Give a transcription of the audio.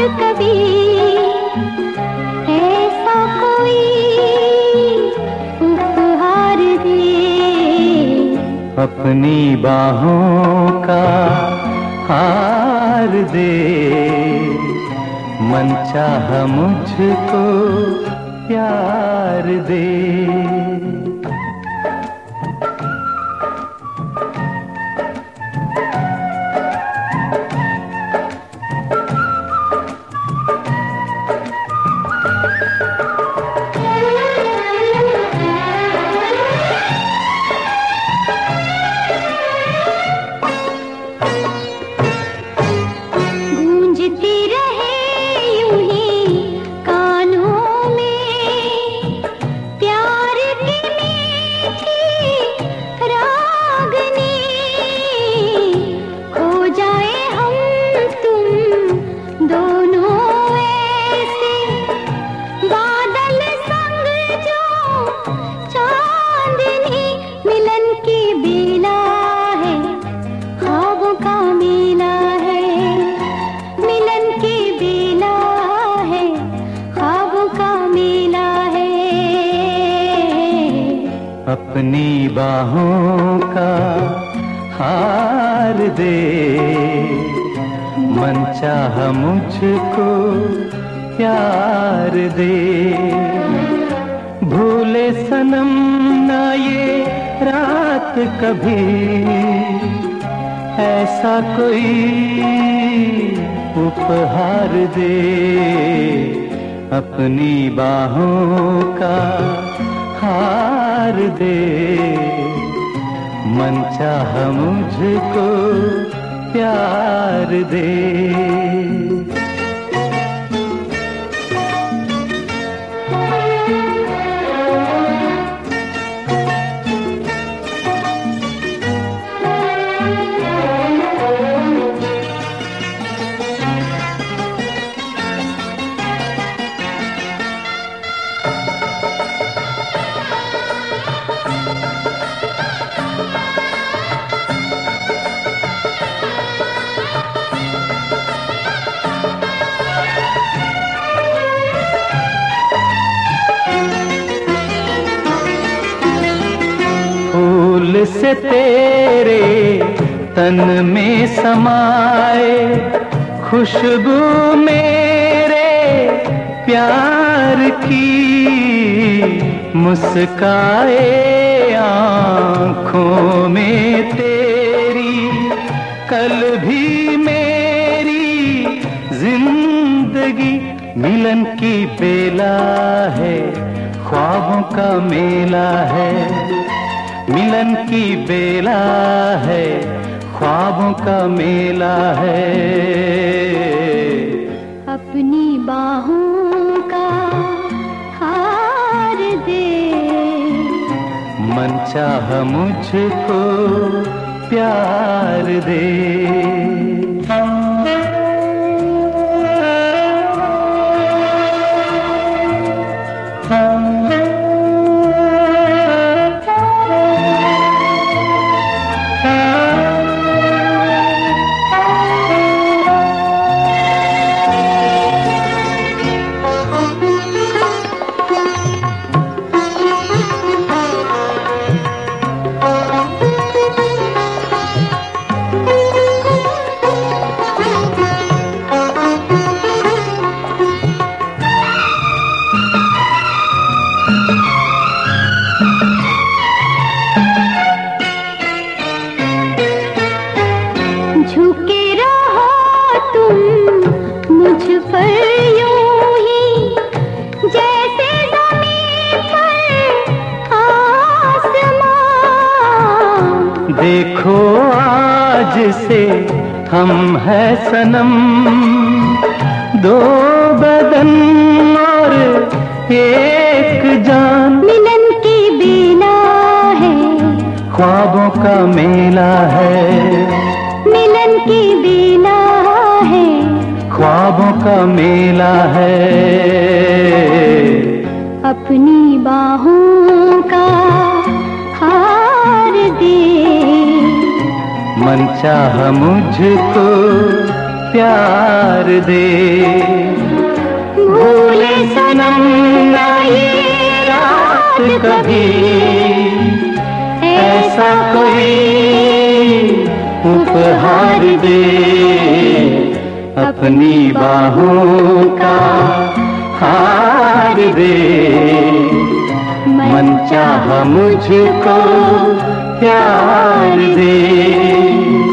कभी ऐसा कोई उपहार दे, अपनी बाहों का हार दे, मन चाह मुझको प्यार दे। अपनी बाहों का हार दे, मन चाह मुझको प्यार दे। भूले सनम ना ये रात कभी, ऐसा कोई उपहार दे, अपनी बाहों का हार दे, मन चाह मुझको प्यार दे। फूल से तेरे तन में समाए, खुशबू मेरे प्यार की, मुस्काए आँखों में तेरी, कल भी मेरी जिंदगी मिलन की बेला है, ख्वाबों का मेला है, मिलन की बेला है, ख्वाबों का मेला है। अपनी बाहों का हार दे, मन चाह मुझको प्यार दे। झुके रहो तुम मुझ पर यूं ही, जैसे ज़मीन पर आसमां। देखो आज से हम है सनम, दो बदन और एक जान, मिलन की बेला है, ख्वाबों का मेला है, मिलन की बेला है, ख्वाबों का मेला है। अपनी बाहों का हार दे, मन चाह मुझको प्यार दे। ये रात कभी ऐसा कोई उपहार दे, अपनी बाहों का हार दे, मन चाहा मुझको प्यार दे।